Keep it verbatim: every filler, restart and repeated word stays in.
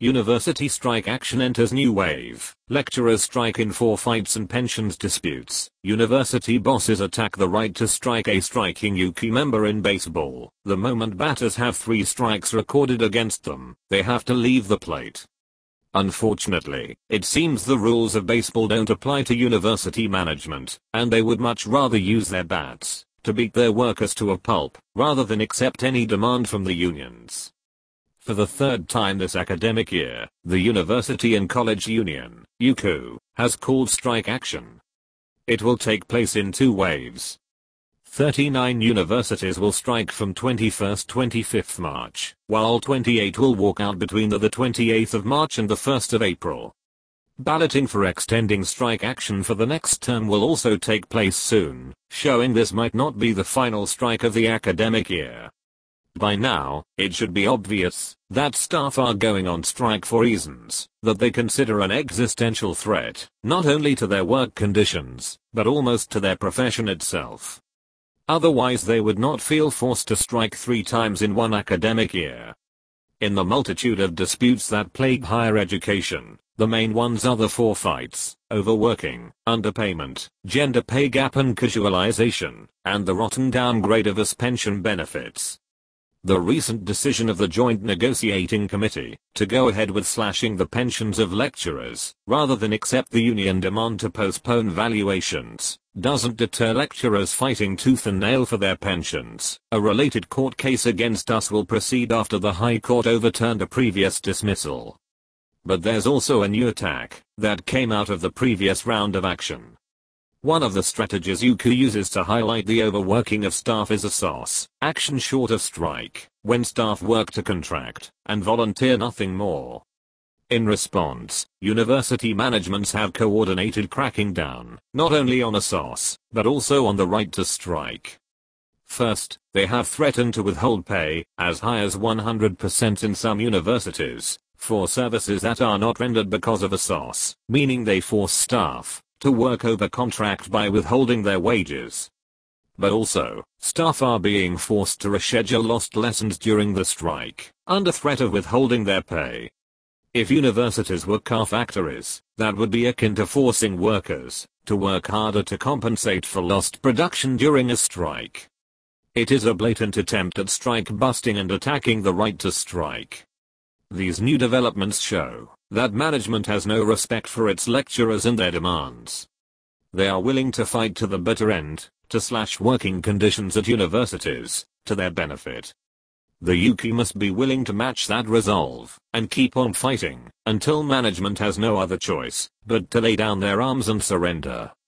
University strike action enters new wave. Lecturers strike in four fights and pensions disputes. University bosses attack the right to strike. A striking U K member in baseball. The moment batters have three strikes recorded against them, they have to leave the plate. Unfortunately, it seems the rules of baseball don't apply to university management, and they would much rather use their bats to beat their workers to a pulp, rather than accept any demand from the unions. For the third time this academic year, the University and College Union, U C U, has called strike action. It will take place in two waves. thirty-nine universities will strike from twenty-first to twenty-fifth March, while twenty-eight will walk out between the, the twenty-eighth of March and the first of April. Balloting for extending strike action for the next term will also take place soon, showing this might not be the final strike of the academic year. By now, it should be obvious that staff are going on strike for reasons that they consider an existential threat, not only to their work conditions, but almost to their profession itself. Otherwise they would not feel forced to strike three times in one academic year. In the multitude of disputes that plague higher education, the main ones are the four fights: overworking, underpayment, gender pay gap and casualization, and the rotten downgrade of U S pension benefits. The recent decision of the Joint Negotiating Committee to go ahead with slashing the pensions of lecturers, rather than accept the union demand to postpone valuations, doesn't deter lecturers fighting tooth and nail for their pensions. A related court case against us will proceed after the High Court overturned a previous dismissal. But there's also a new attack that came out of the previous round of action. One of the strategies U C U uses to highlight the overworking of staff is a S O S, action short of strike, when staff work to contract and volunteer nothing more. In response, university managements have coordinated cracking down, not only on a S O S, but also on the right to strike. First, they have threatened to withhold pay, as high as one hundred percent in some universities, for services that are not rendered because of a S O S, meaning they force staff to work over contract by withholding their wages. But also, staff are being forced to reschedule lost lessons during the strike, under threat of withholding their pay. If universities were car factories, that would be akin to forcing workers to work harder to compensate for lost production during a strike. It is a blatant attempt at strike busting and attacking the right to strike. These new developments show that management has no respect for its lecturers and their demands. They are willing to fight to the bitter end, to slash working conditions at universities, to their benefit. The U K must be willing to match that resolve, and keep on fighting, until management has no other choice but to lay down their arms and surrender.